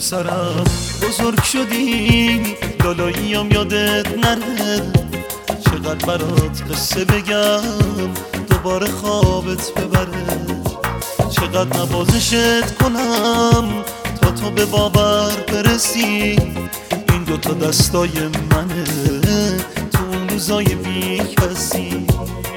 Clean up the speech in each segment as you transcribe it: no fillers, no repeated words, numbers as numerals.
پسرم بزرگ شدی لالاییم یادت نره، چقدر برات قصه بگم دوباره خوابت ببره، چقدر نوازشت کنم تا تو به باور برسی، این دوتا دستای منه تو اون روزای بی کسی.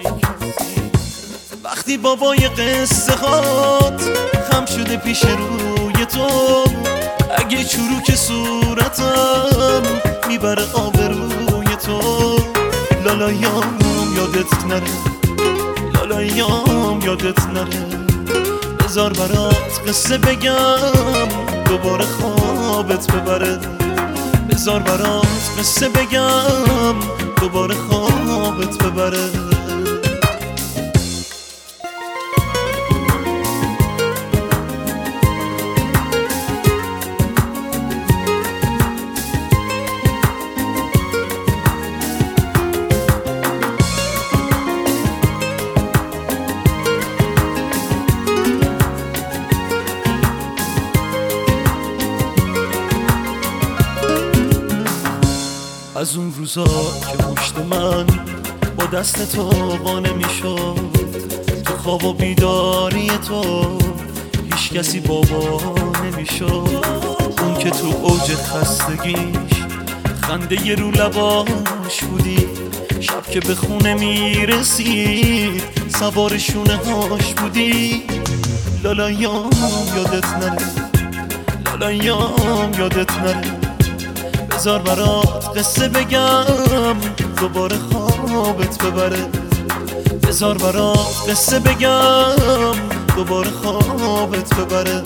وقتی بابای قصه هات خم شده پیش روی تو، اگه چروک صورتم میبره آبروی تو، لالایام یادت نره، لالایام یادت نره، بذار برات قصه بگم دوباره خوابت ببره، بذار برات قصه بگم دوباره خوابت ببره. از اون روزا که پشت من با دست تو قانه میشد، تو خواب و بیداری تو هیچ کسی بابا نمیشد، اون که تو اوج خستگیش خنده ی رو لباش بودی، شب که به خونه میرسید سوار شونه هاش بودی، لالایام یادت نره، لالایام یادت نره، بذار برات قصه بگم دوباره خوابت ببره، بذار برات قصه بگم دوباره خوابت ببره.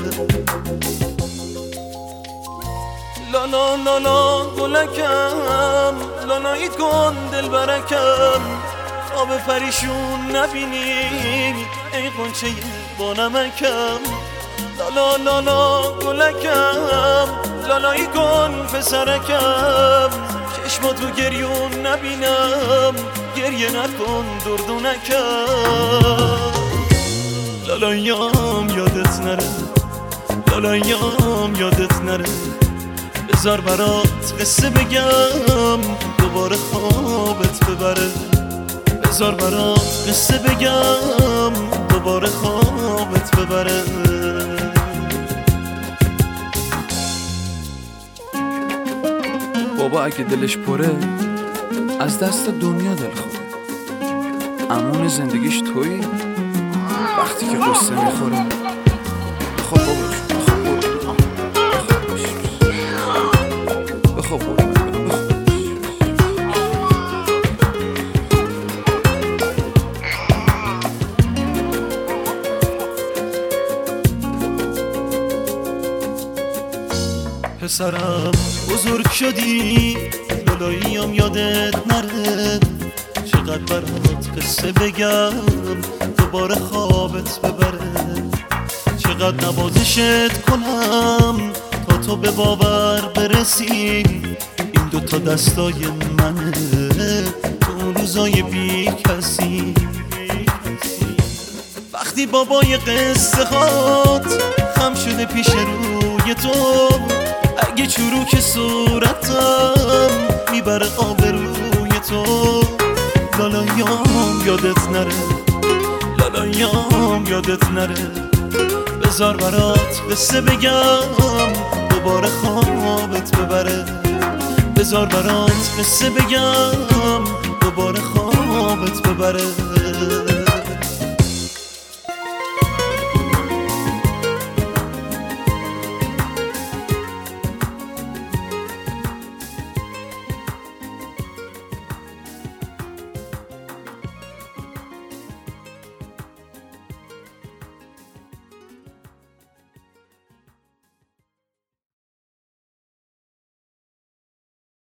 لالا لالا گلکم، لالاییت کن دل برکم، خواب پریشون نبینی ای غنچه با نمکم، لالا لالا گلکم، لالایی کن پسرکم، چشماتو گریون نبینم گریه نکن دردونکم، لالایام یادت نره، لالایام یادت نره، بذار برات قصه بگم دوباره خوابت ببره، بذار برات قصه بگم دوباره خوابت ببره. بابا اگه دلش پره از دست دنیا دل خوره، امون زندگیش تویی وقتی که قصه میخوره. خب بابا بخواب بابا پسرم بزرگ شدی لالاییم یادت نره، چقدر برات قصه بگم دوباره خوابت ببره، چقدر نوازشت کنم تا تو به باور برسی، این دوتا دستای منه تو اون روزای بی کسی. وقتی بابای قصه هات خم شده پیش روی تو، اگه چروک صورتم میبره آبروی تو، لالایام یادت نره، لالایام یادت نره، بذار برات قصه بگم دوباره خوابت ببره، بذار برات قصه بگم دوباره خوابت ببره.